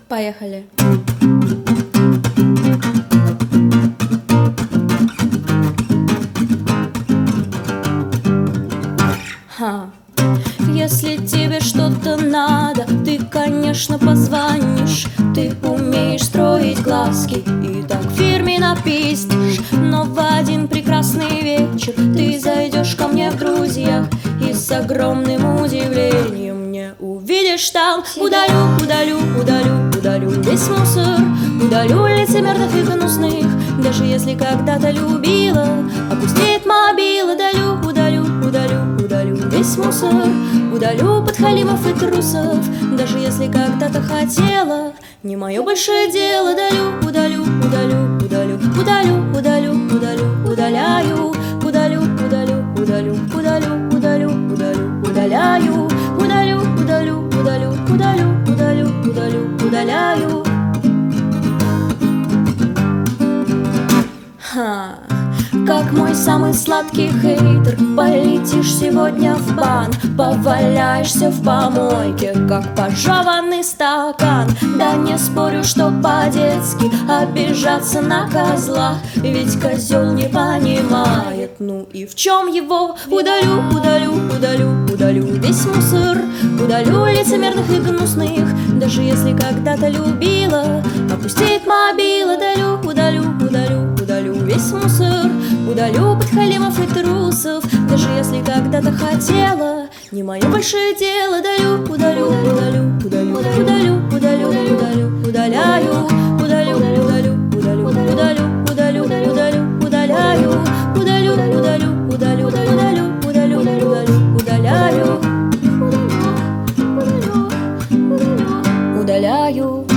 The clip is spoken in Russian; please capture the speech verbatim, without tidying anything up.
Поехали. Ха. Если тебе что-то надо, ты, конечно, позвонишь. Ты умеешь строить глазки и так фирменно пиздишь. Но в один прекрасный вечер ты зайдешь ко мне в друзья и с огромным удивлением не увидишь там. Удалю, удалю, удалю, удалю весь мусор, удалю лицемерных и гнусных. Даже если когда-то любила, опустеет мобила. Удалю, удалю, удалю, удалю весь мусор, удалю подхалимов и трусов. Даже если когда-то хотела, не мое большое дело. Удалю, удалю, удалю, удалю, удалю, удалю, удалю, удаляю, удалю, удалю, удалю, удалю, удалю, удалю, удаляю, удалю, удалю, удалю, удалю, удалю, удалю, удаляю. Ха. Как мой самый сладкий хейтер, полетишь сегодня в бан, поваляешься в помойке, как пожеванный стакан. Да не спорю, что по-детски обижаться на козла, ведь козел не понимает, ну и в чем его. Удалю, удалю, удалю, удалю весь мусор, удалю лицемерных и гнусных. Даже если когда-то любила, опустеет мобила. Удалю, удалю, удалю, удалю весь мусор, удалю подхалимов и трусов. Даже если когда-то хотела, не мое большое дело. Удалю, удалю, удалю, удалю, удалю, удалю, удалю, удаляю, удалю, удалю, удалю, удалю, удалю, удалю, удаляю, удалю, удалю, удалю, удалю, удалю, удалю, удаляю, удаляю.